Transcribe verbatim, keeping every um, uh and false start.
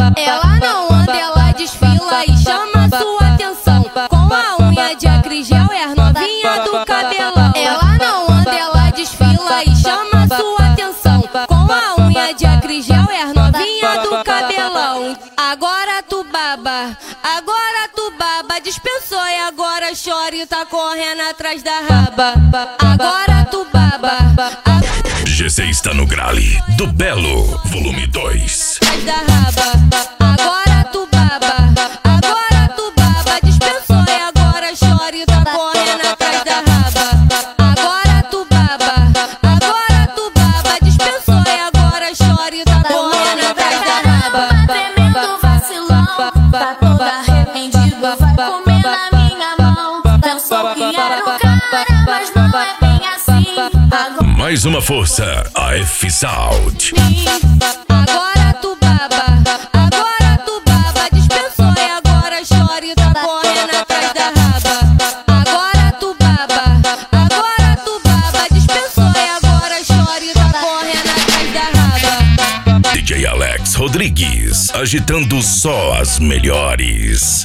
Ela não anda, ela desfila e chama sua atenção. Com a unha de acrigel é a novinha do cabelão. Ela não anda, ela desfila e chama sua atenção. Com a unha de acrigel é a novinha do cabelão. Agora tu baba, agora tu baba, dispensou e agora chora e tá correndo atrás da raba. Agora tu baba, agora G C está no grale do Belo, volume dois. atrás da raba. Agora tu baba, agora tu baba, dispensou e agora chora e tá correndo atrás da raba. Agora tu baba, agora tu baba, dispensou e agora chora e tá correndo atrás da raba. Tremendo vacilão, tá toda arrependido, vai comer na minha mão. Pensou que era o cara, mas não é bem assim. Agora Mais uma força, a F Sound. Agora tu baba, agora tu baba, dispensou e agora chora e tá correndo atrás da raba. Agora tu baba, agora tu baba, dispensou e agora chora e tá correndo atrás da raba. D J Alex Rodrigues, agitando só as melhores.